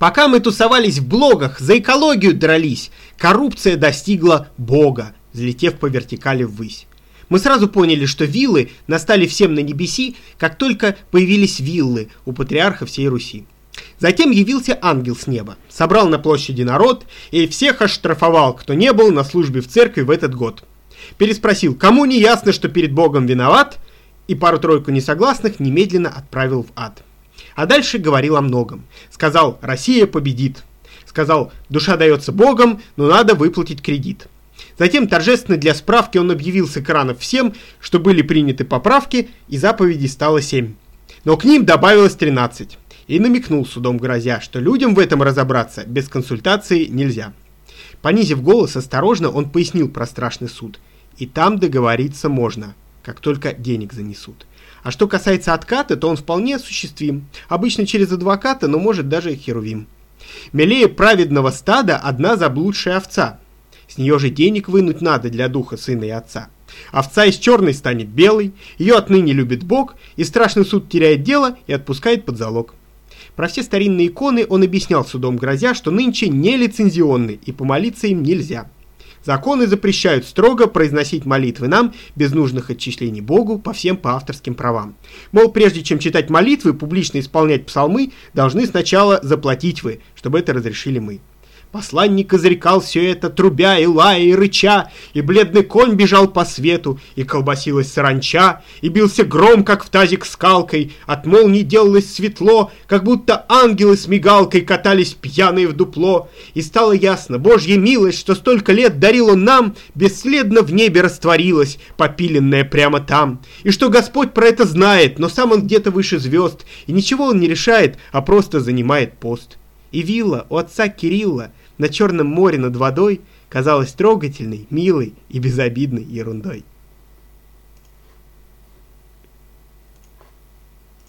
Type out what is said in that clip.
Пока мы тусовались в блогах, за экологию дрались, коррупция достигла Бога, взлетев по вертикали ввысь. Мы сразу поняли, что виллы настали всем на небеси, как только появились виллы у патриарха всей Руси. Затем явился ангел с неба, собрал на площади народ и всех оштрафовал, кто не был на службе в церкви в этот год. Переспросил, кому не ясно, что перед Богом виноват, и пару-тройку несогласных немедленно отправил в ад. А дальше говорил о многом. Сказал, Россия победит. Сказал, душа дается Богом, но надо выплатить кредит. Затем торжественно для справки он объявил с экранов всем, что были приняты поправки, и заповедей стало 7. Но к ним добавилось 13. И намекнул судом грозя, что людям в этом разобраться без консультации нельзя. Понизив голос, осторожно он пояснил про страшный суд. И там договориться можно, как только денег занесут. А что касается отката, то он вполне осуществим. Обычно через адвоката, но может даже и херувим. Милее праведного стада одна заблудшая овца. С нее же денег вынуть надо для духа сына и отца. Овца из черной станет белой, ее отныне любит Бог, и страшный суд теряет дело и отпускает под залог. Про все старинные иконы он объяснял судом грозя, что нынче не лицензионны и помолиться им нельзя. Законы запрещают строго произносить молитвы нам без нужных отчислений Богу по всем по авторским правам. Мол, прежде чем читать молитвы, публично исполнять псалмы, должны сначала заплатить вы, чтобы это разрешили мы. Посланник изрекал все это, трубя и лая и рыча, и бледный конь бежал по свету, и колбасилась саранча, и бился гром, как в тазик скалкой, от молний делалось светло, как будто ангелы с мигалкой катались пьяные в дупло, и стало ясно, Божья милость, что столько лет дарил он нам, бесследно в небе растворилась, попиленная прямо там, и что Господь про это знает, но сам он где-то выше звезд, и ничего он не решает, а просто занимает пост. И вилла у отца Кирилла на Черном море над водой казалась трогательной, милой и безобидной ерундой.